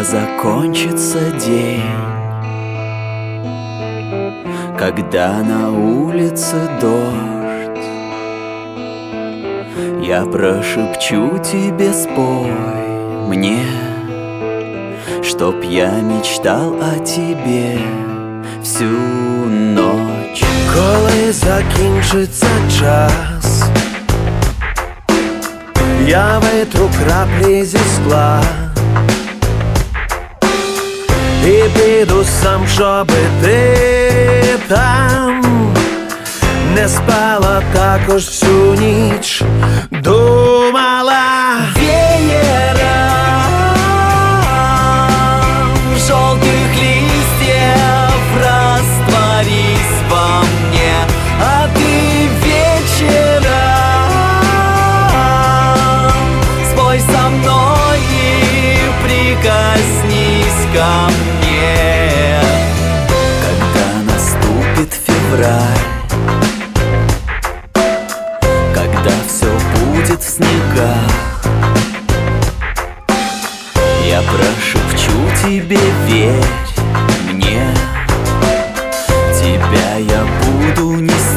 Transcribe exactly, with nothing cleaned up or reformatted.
закончится день, когда на улице дождь, я прошепчу тебе, спой мне, чтоб я мечтал о тебе всю ночь. Коли закінчиться час, я витру краплі зі скла і піду сам, щоби ти там не спала також всю ніч, думала веєра желтых листьев, растворись во мне, а ты вечером спой со мной и прикоснись ко мне. Когда наступит февраль, когда все будет в снегах, я прошепчу тебе, верь мне, тебя я буду нести